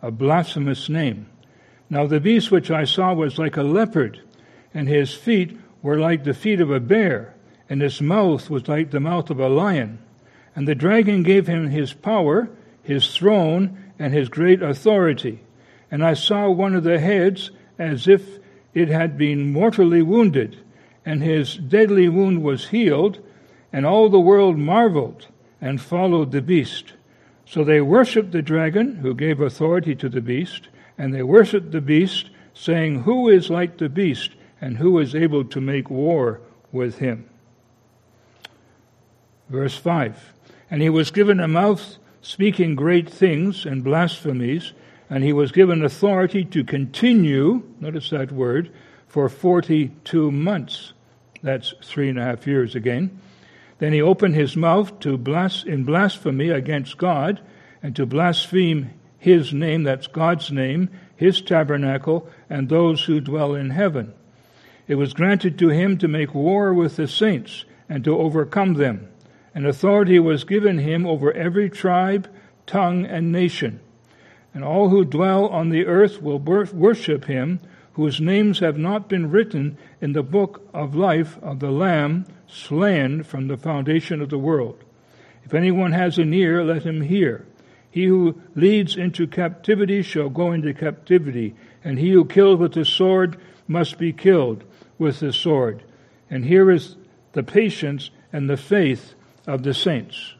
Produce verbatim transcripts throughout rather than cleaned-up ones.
a blasphemous name. Now the beast which I saw was like a leopard, and his feet were like the feet of a bear, and his mouth was like the mouth of a lion. And the dragon gave him his power, his throne, and his great authority. And I saw one of the heads as if it had been mortally wounded, and his deadly wound was healed, and all the world marveled and followed the beast. So they worshipped the dragon, who gave authority to the beast, and they worshipped the beast, saying, Who is like the beast, and who is able to make war with him? Verse five, And he was given a mouth speaking great things and blasphemies, and he was given authority to continue, notice that word, for forty-two months. That's three and a half years again. Then he opened his mouth to blas- in blasphemy against God, and to blaspheme his name, that's God's name, his tabernacle, and those who dwell in heaven. It was granted to him to make war with the saints, and to overcome them. And authority was given him over every tribe, tongue, and nation. And all who dwell on the earth will worship him, whose names have not been written in the book of life of the Lamb slain from the foundation of the world. If anyone has an ear, let him hear. He who leads into captivity shall go into captivity, and he who kills with the sword must be killed with the sword. And here is the patience and the faith of the saints.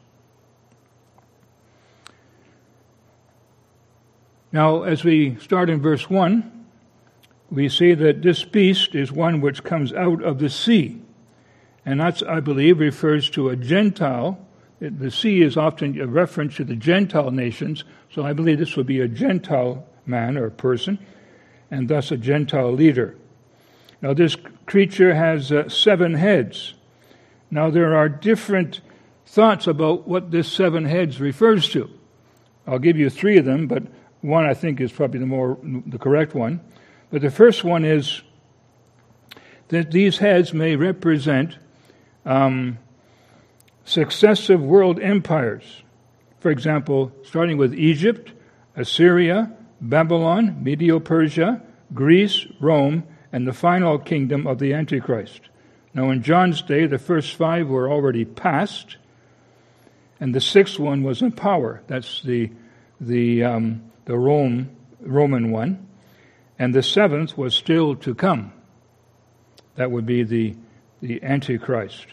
Now, as we start in verse one, we see that this beast is one which comes out of the sea. And that, I believe, refers to a Gentile. The sea is often a reference to the Gentile nations, so I believe this would be a Gentile man or person, and thus a Gentile leader. Now, this creature has uh, seven heads. Now, there are different thoughts about what this seven heads refers to. I'll give you three of them, but one I think is probably the more the correct one. But the first one is that these heads may represent um, successive world empires. For example, starting with Egypt, Assyria, Babylon, Medo-Persia, Greece, Rome, and the final kingdom of the Antichrist. Now in John's day, the first five were already past, and the sixth one was in power. That's the the um, the Rome Roman one. And the seventh was still to come. That would be the, the Antichrist.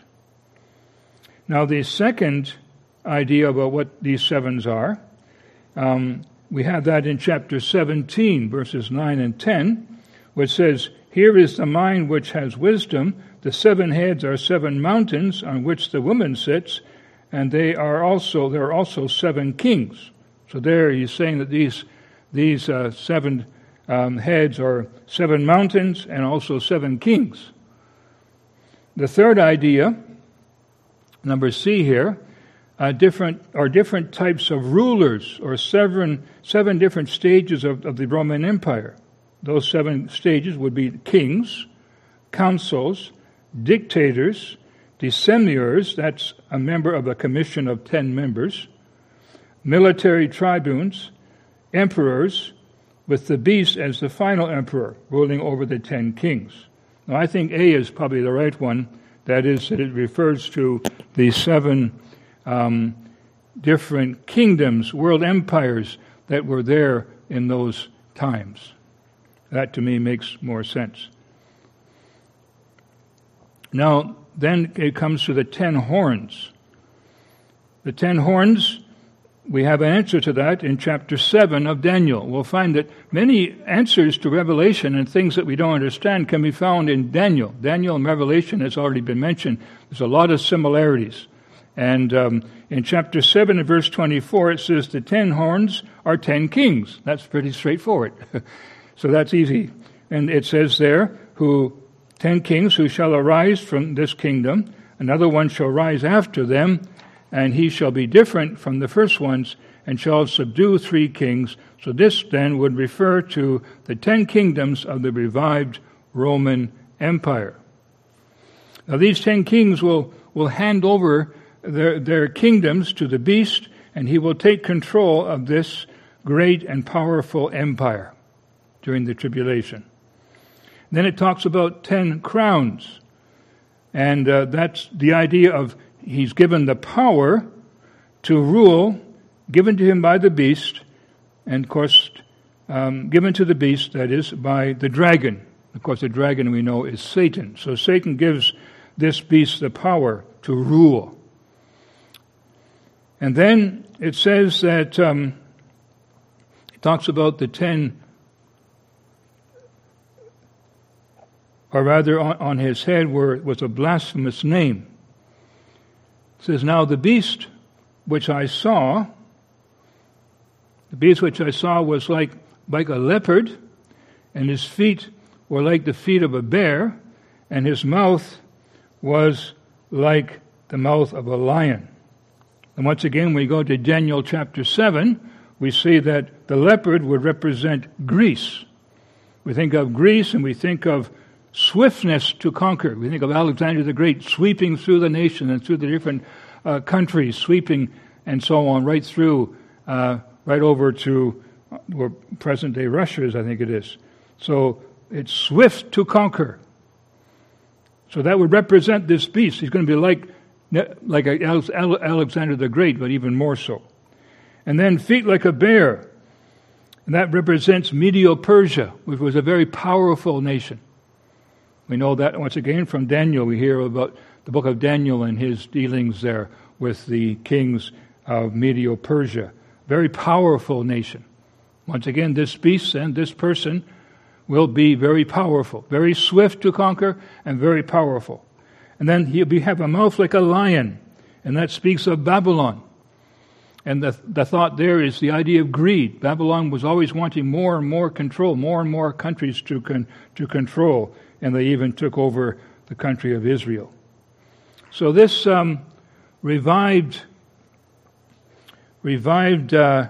Now, the second idea about what these sevens are, um, we have that in chapter seventeen, verses nine and ten, which says, Here is the mind which has wisdom. The seven heads are seven mountains on which the woman sits, and they are also there are also seven kings. So there he's saying that these these uh, seven Um, heads are seven mountains and also seven kings. The third idea, number C here, uh, different are different types of rulers, or seven seven different stages of, of the Roman Empire. Those seven stages would be kings, consuls, dictators, decemvirs, that's a member of a commission of ten members, military tribunes, emperors, with the beast as the final emperor, ruling over the ten kings. Now, I think A is probably the right one. That is, that it refers to the seven um, different kingdoms, world empires that were there in those times. That, to me, makes more sense. Now, then it comes to the ten horns. The ten horns, we have an answer to that in chapter seven of Daniel. We'll find that many answers to Revelation and things that we don't understand can be found in Daniel. Daniel and Revelation has already been mentioned. There's a lot of similarities. And um, in chapter seven and verse twenty-four, it says the ten horns are ten kings. That's pretty straightforward. So that's easy. And it says there, who ten kings who shall arise from this kingdom, another one shall rise after them, and he shall be different from the first ones, and shall subdue three kings. So this then would refer to the ten kingdoms of the revived Roman Empire. Now these ten kings will, will hand over their, their kingdoms to the beast, and he will take control of this great and powerful empire during the tribulation. Then it talks about ten crowns. And uh, that's the idea of he's given the power to rule, given to him by the beast, and of course, um, given to the beast, that is, by the dragon. Of course, the dragon we know is Satan. So Satan gives this beast the power to rule. And then it says that, um, it talks about the ten, or rather on, on his head were, was a blasphemous name. It says, now the beast which I saw, the beast which I saw was like, like a leopard, and his feet were like the feet of a bear, and his mouth was like the mouth of a lion. And once again, when we go to Daniel chapter seven, we see that the leopard would represent Greece. We think of Greece and we think of swiftness to conquer. We think of Alexander the Great sweeping through the nation and through the different uh, countries, sweeping and so on, right through, uh, right over to where present-day Russia is, I think it is. So it's swift to conquer. So that would represent this beast. He's going to be like, like Alexander the Great, but even more so. And then feet like a bear. And that represents Medo-Persia, which was a very powerful nation. We know that once again from Daniel. We hear about the book of Daniel and his dealings there with the kings of Medo-Persia. Very powerful nation. Once again, this beast and this person will be very powerful, very swift to conquer, and very powerful. And then he'll be, have a mouth like a lion, and that speaks of Babylon. And the, the thought there is the idea of greed. Babylon was always wanting more and more control, more and more countries to con, to control, and they even took over the country of Israel. So this um, revived, revived uh,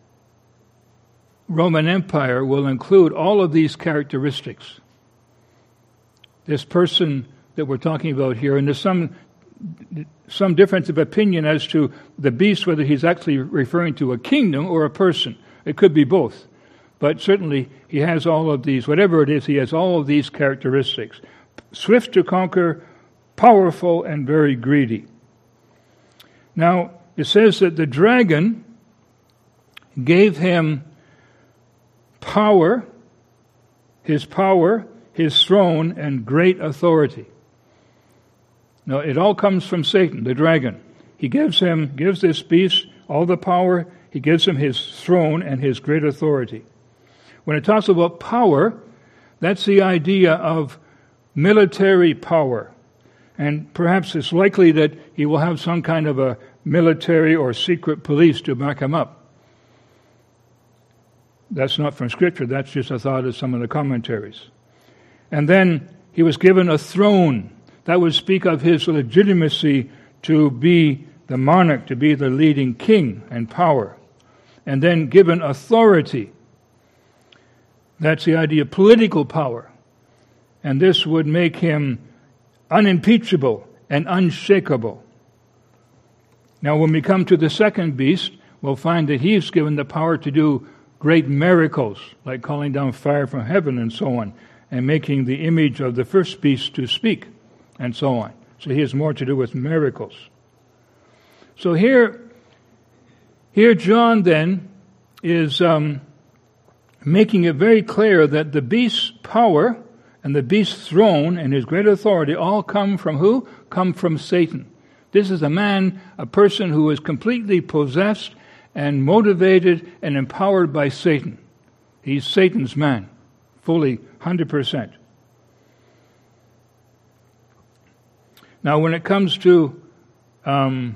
Roman Empire will include all of these characteristics. This person that we're talking about here, and there's some some difference of opinion as to the beast, whether he's actually referring to a kingdom or a person. It could be both. But certainly he has all of these, whatever it is, he has all of these characteristics. Swift to conquer, powerful, and very greedy. Now, it says that the dragon gave him power, his power, his throne, and great authority. Now, it all comes from Satan, the dragon. He gives him, gives this beast all the power. He gives him his throne and his great authority. When it talks about power, that's the idea of military power. And perhaps it's likely that he will have some kind of a military or secret police to back him up. That's not from Scripture. That's just a thought of some of the commentaries. And then he was given a throne. That would speak of his legitimacy to be the monarch, to be the leading king and power. And then given authority. That's the idea of political power. And this would make him unimpeachable and unshakable. Now, when we come to the second beast, we'll find that he's given the power to do great miracles, like calling down fire from heaven and so on, and making the image of the first beast to speak, and so on. So he has more to do with miracles. So here, here John then is um, making it very clear that the beast's power and the beast's throne and his great authority all come from who? Come from Satan. This is a man, a person who is completely possessed and motivated and empowered by Satan. He's Satan's man, fully, one hundred percent. Now, when it comes to um,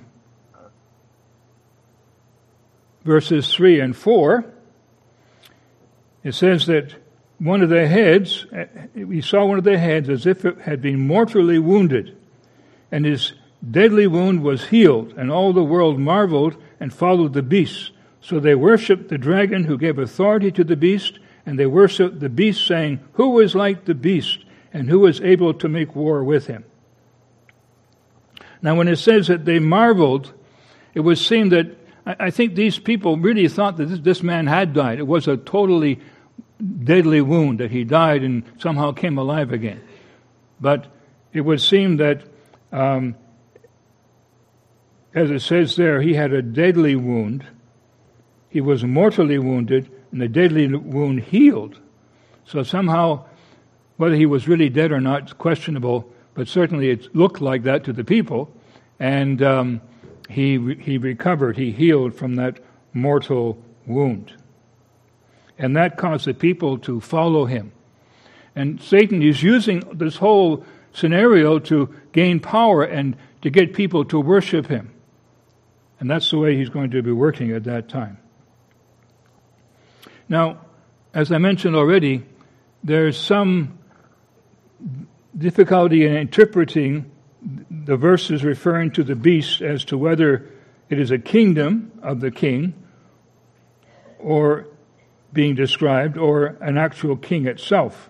verses three and four, it says that one of the heads, we saw one of the heads as if it had been mortally wounded, and his deadly wound was healed, and all the world marveled and followed the beast. So they worshipped the dragon who gave authority to the beast, and they worshipped the beast, saying, "Who is like the beast, and who is able to make war with him?" Now, when it says that they marveled, it would seem that I, I think these people really thought that this, this man had died. It was a totally deadly wound, that he died and somehow came alive again. But it would seem that, um, as it says there, he had a deadly wound. He was mortally wounded, and the deadly wound healed. So somehow, whether he was really dead or not is questionable, but certainly it looked like that to the people. And um, he he recovered, he healed from that mortal wound. And that caused the people to follow him. And Satan is using this whole scenario to gain power and to get people to worship him. And that's the way he's going to be working at that time. Now, as I mentioned already, there's some difficulty in interpreting the verses referring to the beast as to whether it is a kingdom of the king or being described, or an actual king itself.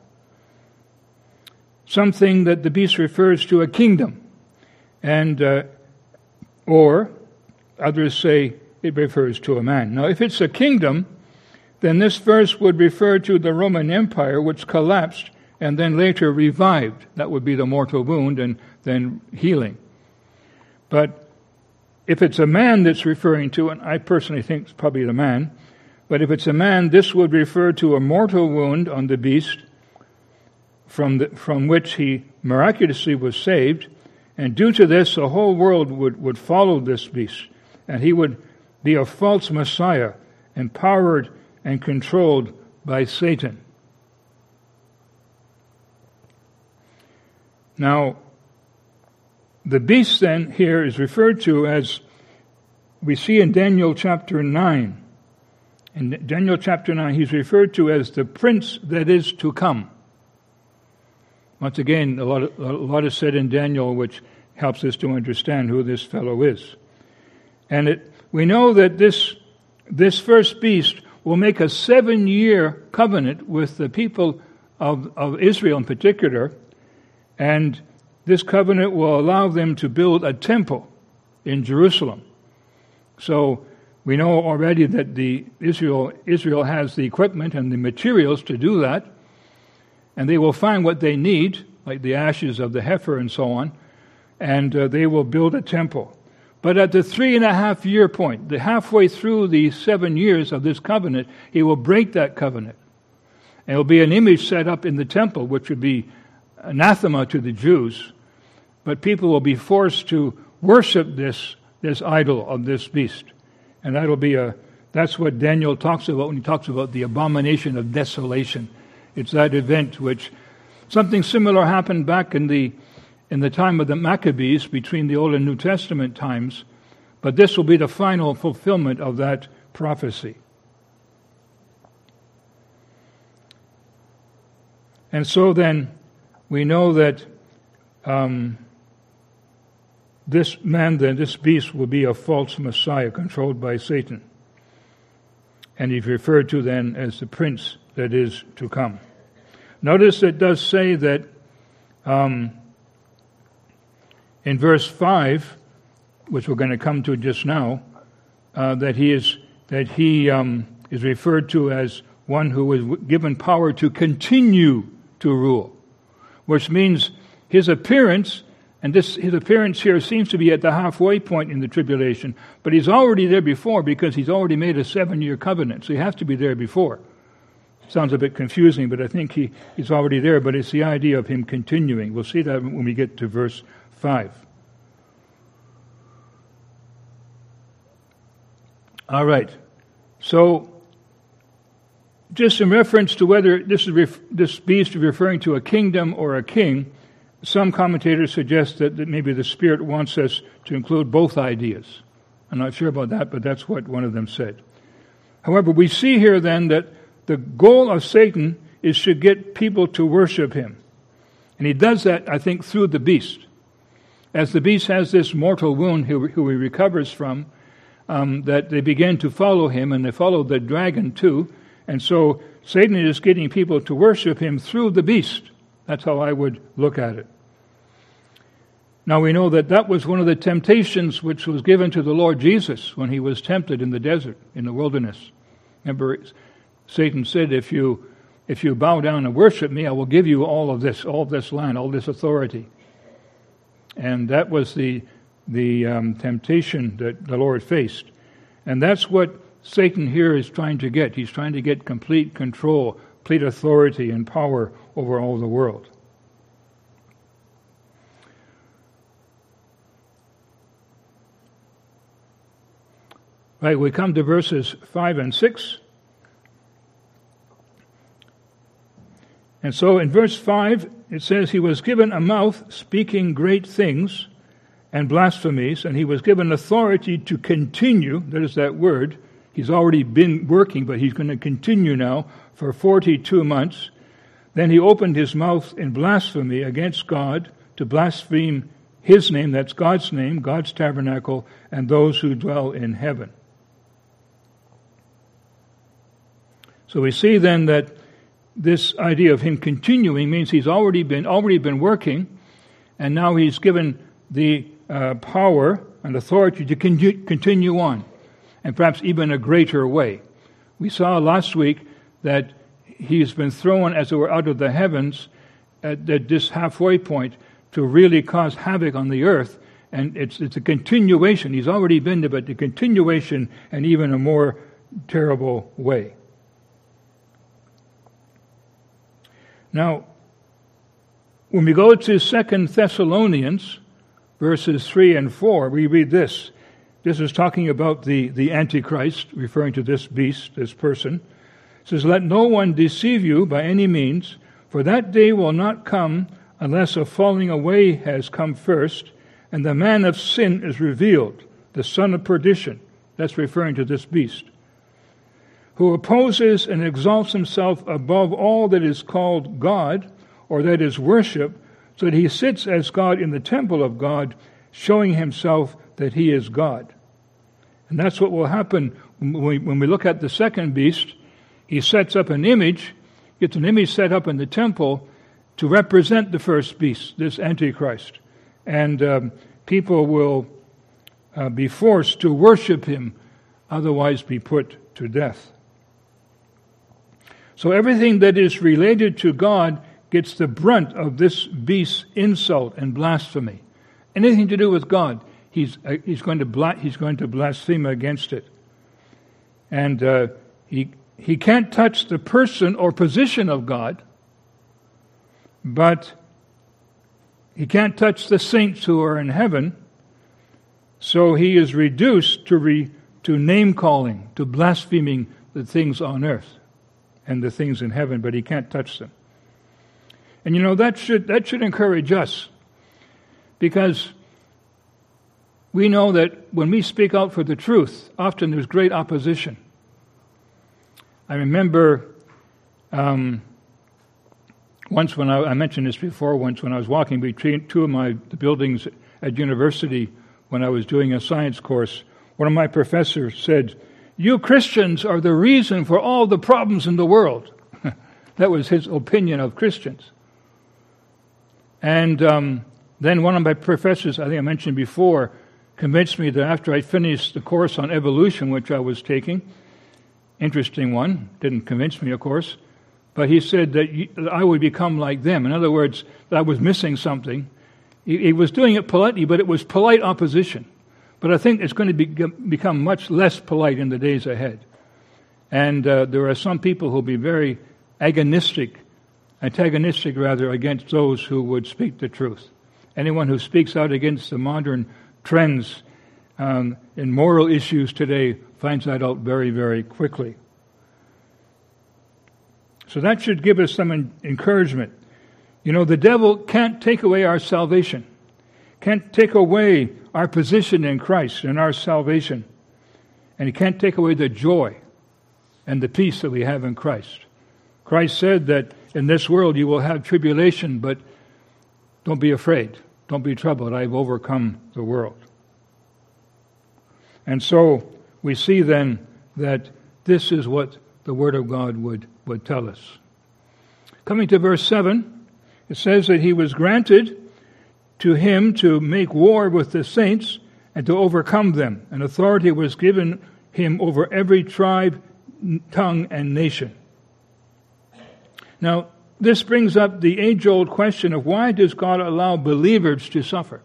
Some think that the beast refers to a kingdom, and uh, or others say it refers to a man. Now, if it's a kingdom, then this verse would refer to the Roman Empire, which collapsed and then later revived. That would be the mortal wound and then healing. But if it's a man that's referring to, and I personally think it's probably the man, but if it's a man, this would refer to a mortal wound on the beast from the, from which he miraculously was saved, and due to this, the whole world would, would follow this beast, and he would be a false Messiah, empowered and controlled by Satan. Now, the beast then here is referred to as we see in Daniel chapter nine. In Daniel chapter nine, he's referred to as the prince that is to come. Once again, a lot, of, a lot is said in Daniel which helps us to understand who this fellow is. And it, we know that this, this first beast will make a seven-year covenant with the people of, of Israel in particular, and this covenant will allow them to build a temple in Jerusalem. So we know already that the Israel Israel has the equipment and the materials to do that, and they will find what they need, like the ashes of the heifer and so on, and uh, they will build a temple. But at the three and a half year point, the halfway through the seven years of this covenant, he will break that covenant. And there will be an image set up in the temple, which would be anathema to the Jews, but people will be forced to worship this, this idol of this beast. And that'll be a, that's what Daniel talks about when he talks about the abomination of desolation. It's that event which, something similar happened back in the in the time of the Maccabees, between the Old and New Testament times, but this will be the final fulfillment of that prophecy. And so then, we know that um, this man, then, this beast, will be a false Messiah controlled by Satan. And he's referred to then as the prince that is to come. Notice it does say that um, in verse five, which we're going to come to just now, uh, that he is that he um, is referred to as one who is given power to continue to rule, which means his appearance, and this his appearance here seems to be at the halfway point in the tribulation, but he's already there before because he's already made a seven-year covenant, so he has to be there before. Sounds a bit confusing, but I think he, he's already there, but it's the idea of him continuing. We'll see that when we get to verse five. All right. So, just in reference to whether this is ref- this beast is referring to a kingdom or a king, some commentators suggest that, that maybe the Spirit wants us to include both ideas. I'm not sure about that, but that's what one of them said. However, we see here then that the goal of Satan is to get people to worship him. And he does that, I think, through the beast. As the beast has this mortal wound who, who he recovers from, um, that they begin to follow him, and they follow the dragon too. And so Satan is getting people to worship him through the beast. That's how I would look at it. Now we know that that was one of the temptations which was given to the Lord Jesus when he was tempted in the desert, in the wilderness. Remember, Satan said, if you if you bow down and worship me, I will give you all of this, all of this land, all this authority. And that was the the um, temptation that the Lord faced. And that's what Satan here is trying to get. He's trying to get complete control, complete authority and power over all the world. Right, we come to verses five and six. And so in verse five, it says, he was given a mouth speaking great things and blasphemies, and he was given authority to continue. That is that word. He's already been working, but he's going to continue now for forty-two months. Then he opened his mouth in blasphemy against God to blaspheme his name, that's God's name, God's tabernacle, and those who dwell in heaven. So we see then that this idea of him continuing means he's already been already been working, and now he's given the uh, power and authority to con- continue on, and perhaps even a greater way. We saw last week that he's been thrown, as it were, out of the heavens at, at this halfway point to really cause havoc on the earth, and it's it's a continuation. He's already been there, but the continuation and even a more terrible way. Now, when we go to Second Thessalonians, verses three and four, we read this. This is talking about the, the Antichrist, referring to this beast, this person. It says, let no one deceive you by any means, for that day will not come unless a falling away has come first, and the man of sin is revealed, the son of perdition. That's referring to this beast, who opposes and exalts himself above all that is called God, or that is worship, so that he sits as God in the temple of God, showing himself that he is God. And that's what will happen when we, when we look at the second beast. He sets up an image, gets an image set up in the temple to represent the first beast, this Antichrist. And um, people will uh, be forced to worship him, otherwise be put to death. So everything that is related to God gets the brunt of this beast's insult and blasphemy. Anything to do with God, he's uh, he's going to bla- he's going to blaspheme against it, and uh, he he can't touch the person or position of God, but he can't touch the saints who are in heaven. So he is reduced to re, to name calling, to blaspheming the things on earth and the things in heaven, but he can't touch them. And you know, that should that should encourage us, because we know that when we speak out for the truth, often there's great opposition. I remember um, once when I, I mentioned this before, once when I was walking between two of my the buildings at university when I was doing a science course, one of my professors said, "You Christians are the reason for all the problems in the world." That was his opinion of Christians. And um, then one of my professors, I think I mentioned before, convinced me that after I finished the course on evolution, which I was taking, interesting one, didn't convince me, of course, but he said that I would become like them. In other words, that I was missing something. He, he was doing it politely, but it was polite opposition. But I think it's going to be, become much less polite in the days ahead. And uh, there are some people who will be very agonistic, antagonistic rather, against those who would speak the truth. Anyone who speaks out against the modern trends um, in moral issues today finds that out very, very quickly. So that should give us some encouragement. You know, the devil can't take away our salvation, can't take away our position in Christ and our salvation. And he can't take away the joy and the peace that we have in Christ. Christ said that in this world you will have tribulation, but don't be afraid. Don't be troubled. I've overcome the world. And so we see then that this is what the Word of God would, would tell us. Coming to verse seven, it says that he was granted to him to make war with the saints and to overcome them. And authority was given him over every tribe, tongue, and nation. Now, this brings up the age-old question of why does God allow believers to suffer?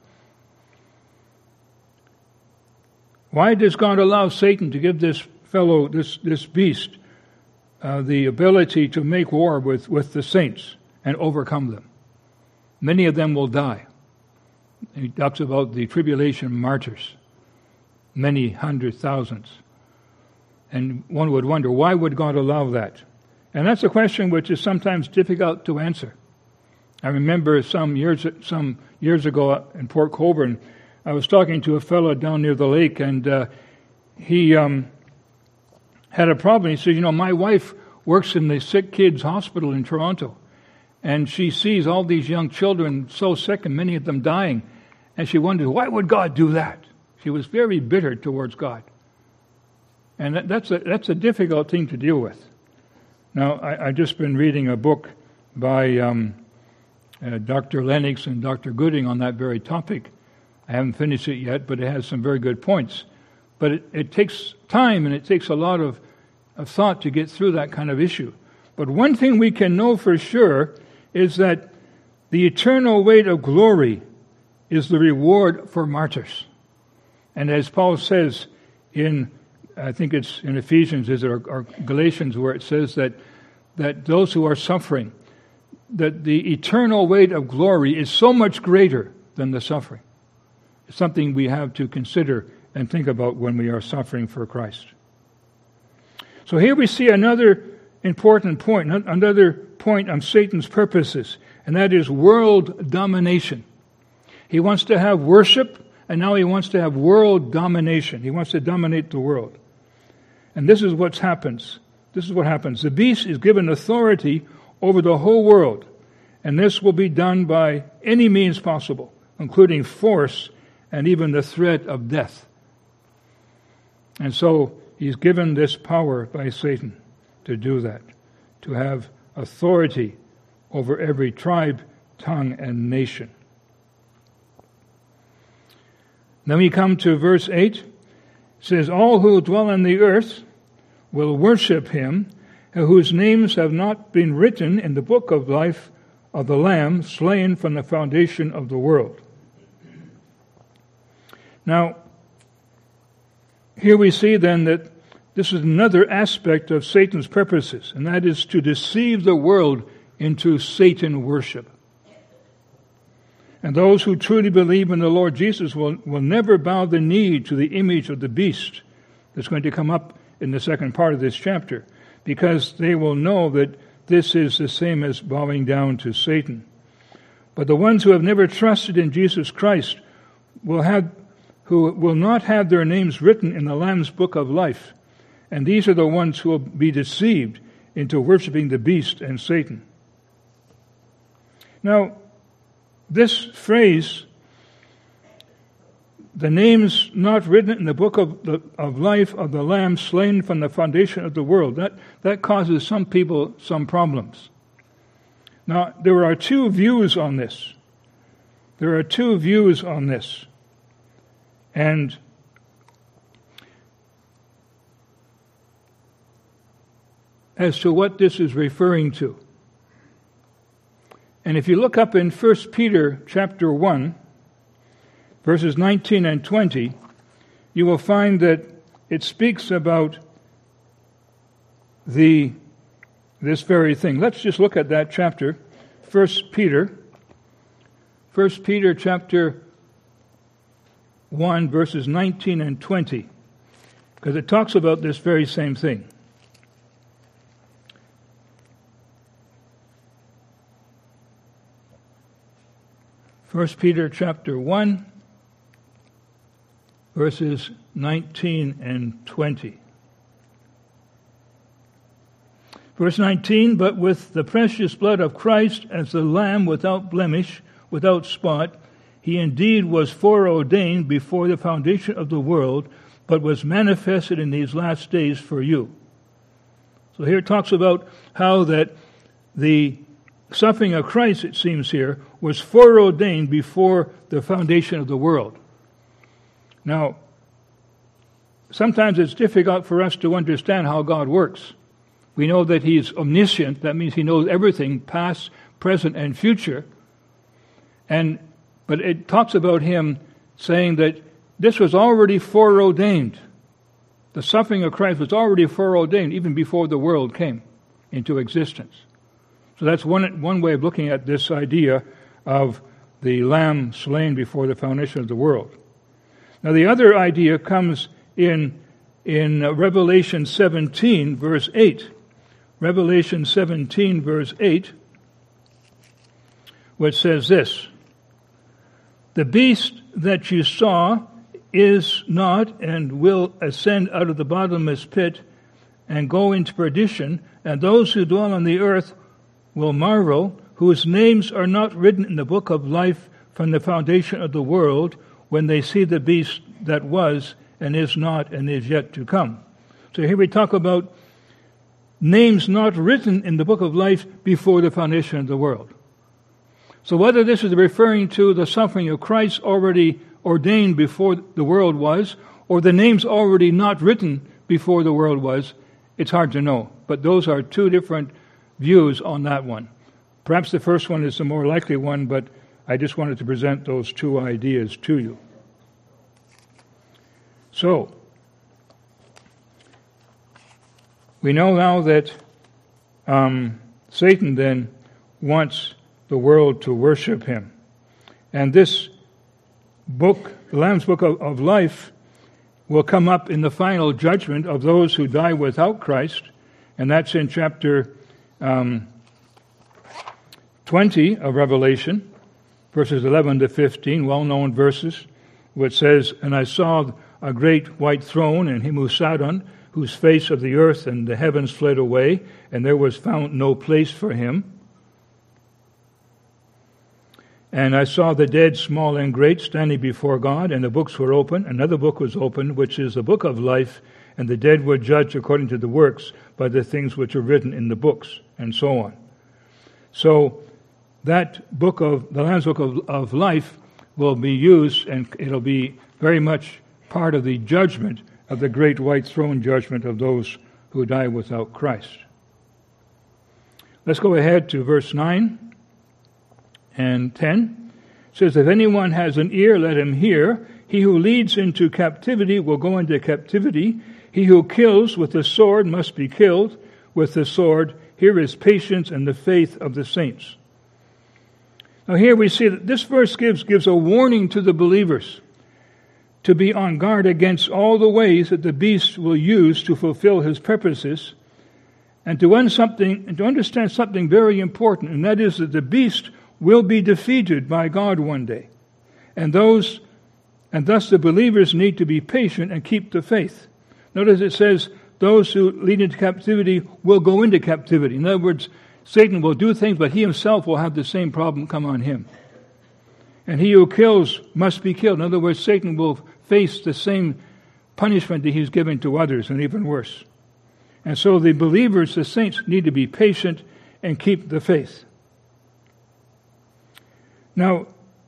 Why does God allow Satan to give this fellow, this, this beast, uh, the ability to make war with, with the saints and overcome them? Many of them will die. He talks about the tribulation martyrs, many hundred thousands. And one would wonder, why would God allow that? And that's a question which is sometimes difficult to answer. I remember some years some years ago in Port Colborne, I was talking to a fellow down near the lake, and uh, he um, had a problem. He said, you know, my wife works in the sick kids hospital in Toronto, and she sees all these young children so sick and many of them dying, and she wondered, why would God do that? She was very bitter towards God. And that, that's, a, that's a difficult thing to deal with. Now, I, I've just been reading a book by um, uh, Doctor Lennox and Doctor Gooding on that very topic. I haven't finished it yet, but it has some very good points. But it, it takes time and it takes a lot of, of thought to get through that kind of issue. But one thing we can know for sure is that the eternal weight of glory is the reward for martyrs. And as Paul says in, I think it's in Ephesians, is it, or, or Galatians, where it says that that those who are suffering, that the eternal weight of glory is so much greater than the suffering. It's something we have to consider and think about when we are suffering for Christ. So here we see another important point, another point on Satan's purposes, and that is world domination. He wants to have worship, and now he wants to have world domination. He wants to dominate the world. And this is what happens. This is what happens. The beast is given authority over the whole world, and this will be done by any means possible, including force and even the threat of death. And so he's given this power by Satan to do that, to have authority over every tribe, tongue, and nation. Then we come to verse eight. It says, all who dwell on the earth will worship him, whose names have not been written in the book of life of the Lamb slain from the foundation of the world. Now, here we see then that this is another aspect of Satan's purposes, and that is to deceive the world into Satan worship. And those who truly believe in the Lord Jesus will, will never bow the knee to the image of the beast that's going to come up in the second part of this chapter, because they will know that this is the same as bowing down to Satan. But the ones who have never trusted in Jesus Christ will have, who will not have their names written in the Lamb's book of life, and these are the ones who will be deceived into worshiping the beast and Satan. Now, this phrase, the names not written in the book of, the, of life of the Lamb slain from the foundation of the world, that, that causes some people some problems. Now, there are two views on this. There are two views on this. And as to what this is referring to. And if you look up in First Peter chapter one, verses nineteen and twenty, you will find that it speaks about the this very thing. Let's just look at that chapter, First Peter. First Peter chapter one, verses nineteen and twenty, because it talks about this very same thing. First Peter chapter one, verses nineteen and twenty. Verse nineteen, but with the precious blood of Christ as the Lamb without blemish, without spot, he indeed was foreordained before the foundation of the world, but was manifested in these last days for you. So here it talks about how that the suffering of Christ, it seems here, was foreordained before the foundation of the world. Now, sometimes it's difficult for us to understand how God works. We know that He's omniscient. That means He knows everything, past, present, and future. And but it talks about Him saying that this was already foreordained. The suffering of Christ was already foreordained even before the world came into existence. So that's one one way of looking at this idea of the Lamb slain before the foundation of the world. Now the other idea comes in in Revelation seventeen, verse eight. Revelation seventeen, verse eight, which says this: "The beast that you saw is not and will ascend out of the bottomless pit and go into perdition, and those who dwell on the earth will marvel, whose names are not written in the book of life from the foundation of the world, when they see the beast that was and is not and is yet to come." So here we talk about names not written in the book of life before the foundation of the world. So whether this is referring to the suffering of Christ already ordained before the world was, or the names already not written before the world was, it's hard to know. But those are two different views on that one. Perhaps the first one is the more likely one, but I just wanted to present those two ideas to you. So, we know now that um, Satan then wants the world to worship him. And this book, the Lamb's Book of, of Life, will come up in the final judgment of those who die without Christ. And that's in chapter um, twenty of Revelation, verses eleven to fifteen, well-known verses, which says, "And I saw a great white throne, and him who sat on, whose face of the earth and the heavens fled away, and there was found no place for him. And I saw the dead, small and great, standing before God, and the books were open. Another book was opened, which is the book of life, and the dead were judged according to the works by the things which are written in the books," and so on. So that book of, the Lamb's Book of, of Life will be used, and it'll be very much part of the judgment of the great white throne judgment of those who die without Christ. Let's go ahead to verse nine and ten. It says, "If anyone has an ear, let him hear. He who leads into captivity will go into captivity. He who kills with the sword must be killed with the sword. Here is patience and the faith of the saints." Now here we see that this verse gives, gives a warning to the believers to be on guard against all the ways that the beast will use to fulfill his purposes, and to, un- something, and to understand something very important, and that is that the beast will be defeated by God one day. And those, and thus the believers need to be patient and keep the faith. Notice it says, those who lead into captivity will go into captivity. In other words, Satan will do things, but he himself will have the same problem come on him. And he who kills must be killed. In other words, Satan will face the same punishment that he's given to others, and even worse. And so the believers, the saints, need to be patient and keep the faith. Now,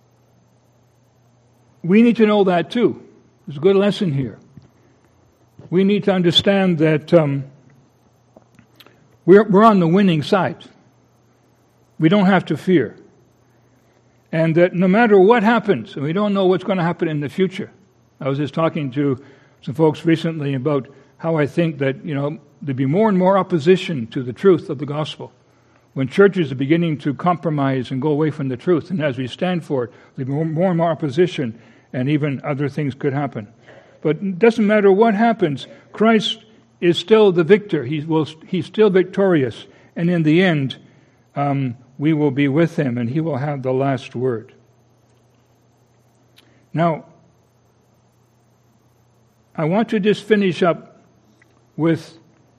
we need to know that too. There's a good lesson here. We need to understand that um, we're, we're on the winning side. We don't have to fear. And that no matter what happens, and we don't know what's going to happen in the future. I was just talking to some folks recently about how I think that, you know, there'd be more and more opposition to the truth of the gospel. When churches are beginning to compromise and go away from the truth, and as we stand for it, there'll be more and more opposition, and even other things could happen. But it doesn't matter what happens, Christ is still the victor. He will, he's still victorious. And in the end, um, we will be with him, and he will have the last word. Now, I want to just finish up with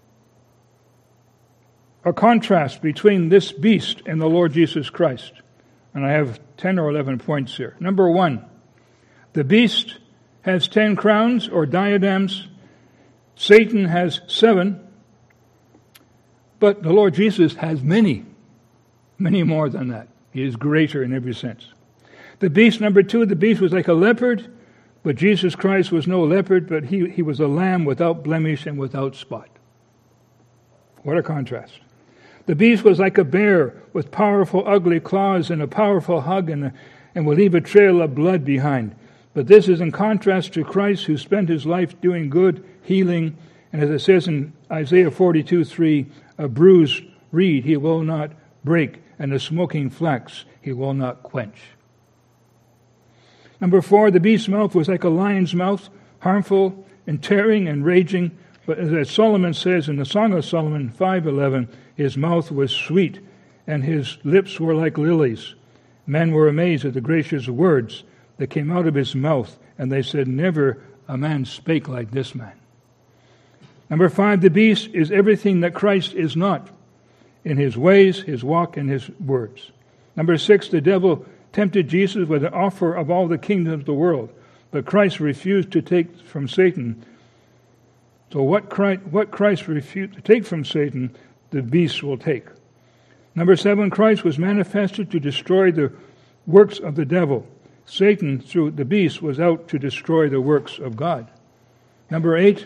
a contrast between this beast and the Lord Jesus Christ. And I have ten or eleven points here. Number one, the beast has ten crowns or diadems. Satan has seven. But the Lord Jesus has many. Many more than that. He is greater in every sense. The beast, number two, the beast was like a leopard, but Jesus Christ was no leopard, but he, he was a lamb without blemish and without spot. What a contrast. The beast was like a bear with powerful, ugly claws and a powerful hug and, a, and will leave a trail of blood behind. But this is in contrast to Christ, who spent his life doing good, healing, and as it says in Isaiah forty-two three, a bruised reed he will not break, and a smoking flax he will not quench. Number four, the beast's mouth was like a lion's mouth, harmful and tearing and raging. But as Solomon says in the Song of Solomon five eleven, his mouth was sweet, and his lips were like lilies. Men were amazed at the gracious words that came out of his mouth, and they said, never a man spake like this man. Number five, the beast is everything that Christ is not, in his ways, his walk, and his words. Number six, the devil tempted Jesus with an offer of all the kingdoms of the world, but Christ refused to take from Satan. So what Christ, what Christ refused to take from Satan, the beast will take. Number seven, Christ was manifested to destroy the works of the devil. Satan, through the beast, was out to destroy the works of God. Number eight,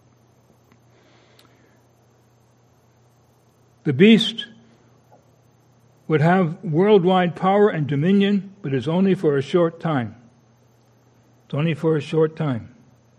the beast would have worldwide power and dominion, but it's only for a short time. It's only for a short time.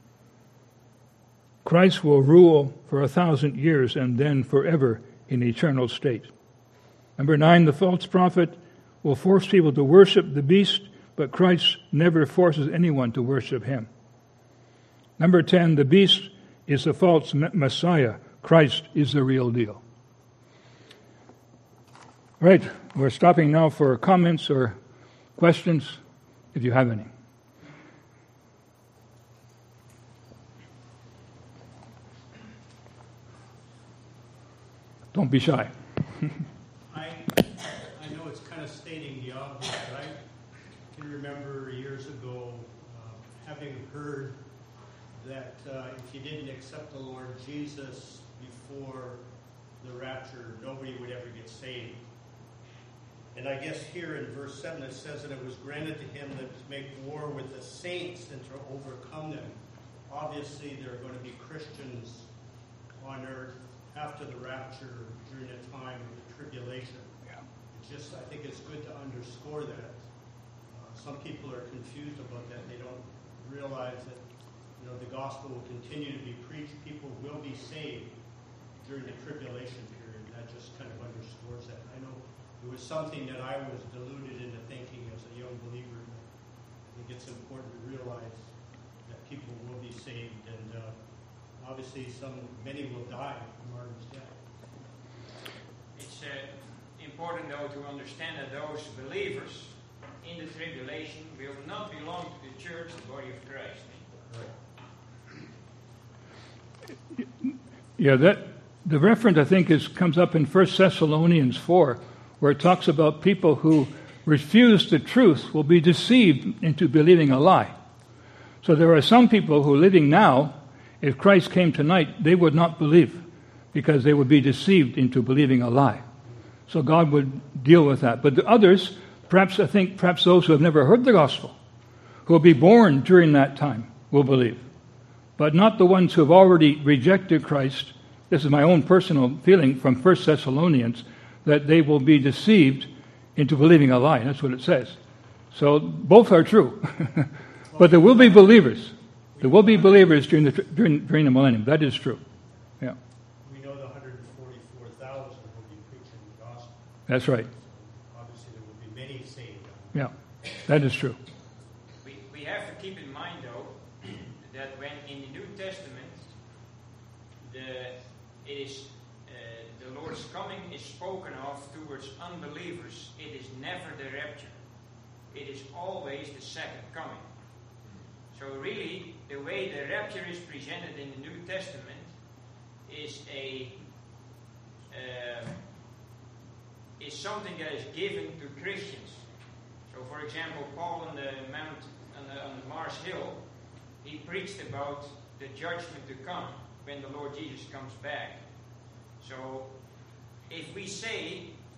Christ will rule for a thousand years and then forever in eternal state. Number nine, the false prophet will force people to worship the beast, but Christ never forces anyone to worship him. Number ten, the beast is the false Messiah. Christ is the real deal. Right, we're stopping now for comments or questions, if you have any. Don't be shy. I, I know it's kind of stating the obvious, but I can remember years ago uh, having heard that uh, if you didn't accept the Lord Jesus before the rapture, nobody would ever get saved. And I guess here in verse seven it says that it was granted to him that to make war with the saints and to overcome them. Obviously, there are going to be Christians on earth after the rapture during a time of the tribulation. Yeah. It's just, I think it's good to underscore that. Uh, some people are confused about that. They don't realize that, you know, the gospel will continue to be preached. People will be saved during the tribulation period. That just kind of underscores that. I know it was something that I was deluded into thinking as a young believer. I think it's important to realize that people will be saved, and uh, obviously some many will die a martyr's death. It's uh, important, though, to understand that those believers in the tribulation will not belong to the church, the body of Christ. Right. Yeah, that the reference, I think, is comes up in First Thessalonians four, where it talks about people who refuse the truth will be deceived into believing a lie. So there are some people who are living now, if Christ came tonight, they would not believe because they would be deceived into believing a lie. So God would deal with that. But the others, perhaps I think perhaps those who have never heard the gospel, who will be born during that time, will believe. But not the ones who have already rejected Christ. This is my own personal feeling from First Thessalonians, that they will be deceived into believing a lie. That's what it says. So both are true. But there will be believers. There will be believers during the during, during the millennium. That is true. Yeah. We know the one hundred forty-four thousand will be preaching the gospel. That's right. So obviously there will be many saved. Yeah. That is true. We, we have to keep in mind, though, that when in the New Testament the it is uh, the Lord's coming is spoken of towards unbelievers, it is never the rapture. It is always the second coming. So really, the way the rapture is presented in the New Testament is a uh, is something that is given to Christians. So, for example, Paul on the Mount on the, on the Mars Hill, he preached about the judgment to come when the Lord Jesus comes back. So, if we say,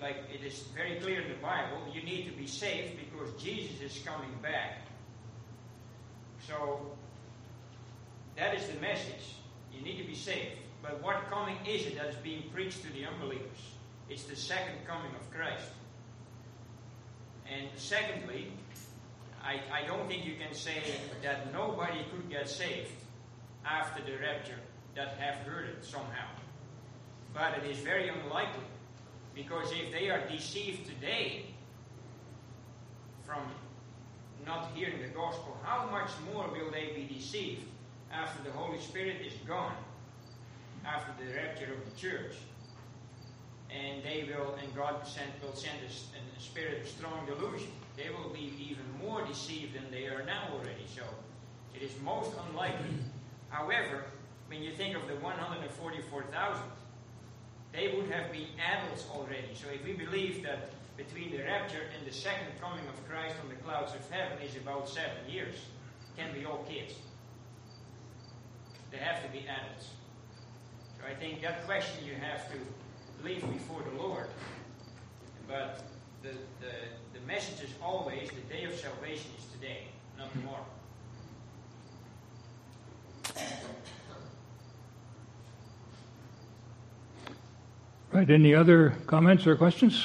like it is very clear in the Bible, you need to be saved because Jesus is coming back. So, that is the message. You need to be saved. But what coming is it that is being preached to the unbelievers? It's the second coming of Christ. And secondly, I, I don't think you can say that nobody could get saved after the rapture that have heard it somehow. But it is very unlikely. Because if they are deceived today from not hearing the gospel, how much more will they be deceived after the Holy Spirit is gone, after the rapture of the church? And they will, and God send, will send a, a spirit of strong delusion. They will be even more deceived than they are now already. So it is most unlikely. However, when you think of the one hundred forty-four thousand, they would have been adults already. So if we believe that between the rapture and the second coming of Christ on the clouds of heaven is about seven years, can be all kids. They have to be adults. So I think that question you have to leave before the Lord. But the, the, the message is always the day of salvation is today, not tomorrow. Right, any other comments or questions?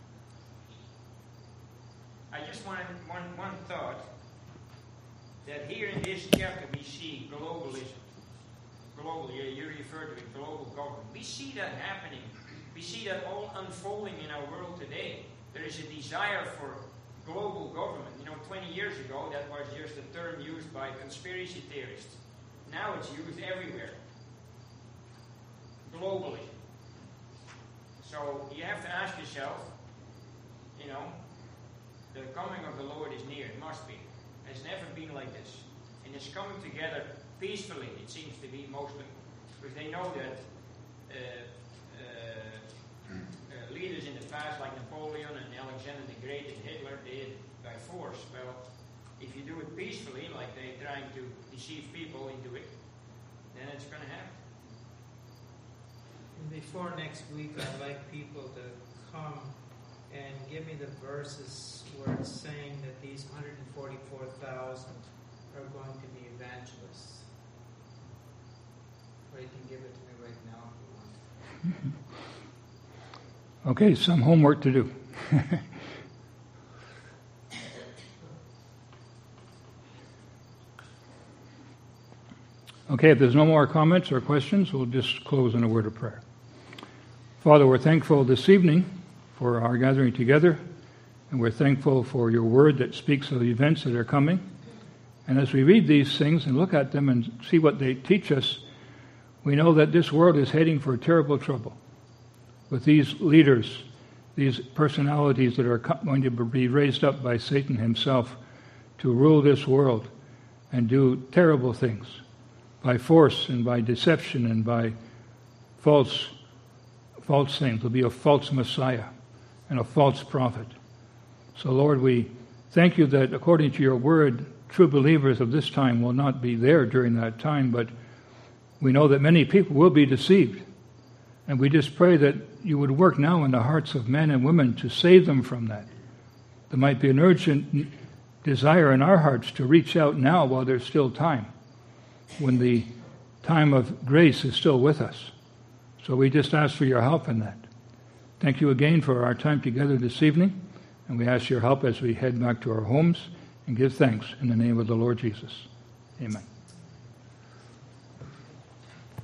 I just wanted one, one thought, that here in this chapter we see globalism. Global, you, you refer to it, global government. We see that happening. We see that all unfolding in our world today. There is a desire for global government. You know, twenty years ago that was just a term used by conspiracy theorists. Now it's used everywhere. Globally. So you have to ask yourself, you know, the coming of the Lord is near. It must be. It's never been like this. And it's coming together peacefully, it seems to be mostly. Because they know that uh, uh, uh, leaders in the past, like Napoleon and Alexander the Great and Hitler, did by force. Well, if you do it peacefully, like they're trying to deceive people into it, then it's going to happen. Before next week, I'd like people to come and give me the verses where it's saying that these one hundred forty-four thousand are going to be evangelists. Or you can give it to me right now if you want. Okay, some homework to do. Okay, if there's no more comments or questions, we'll just close in a word of prayer. Father, we're thankful this evening for our gathering together, and we're thankful for your word that speaks of the events that are coming. And as we read these things and look at them and see what they teach us, we know that this world is heading for terrible trouble with these leaders, these personalities that are going to be raised up by Satan himself to rule this world and do terrible things by force and by deception and by false false things. There'll be a false Messiah and a false prophet. So, Lord, we thank you that according to your word, true believers of this time will not be there during that time, but we know that many people will be deceived. And we just pray that you would work now in the hearts of men and women to save them from that. There might be an urgent desire in our hearts to reach out now while there's still time, when the time of grace is still with us. So we just ask for your help in that. Thank you again for our time together this evening, and we ask your help as we head back to our homes and give thanks in the name of the Lord Jesus. Amen.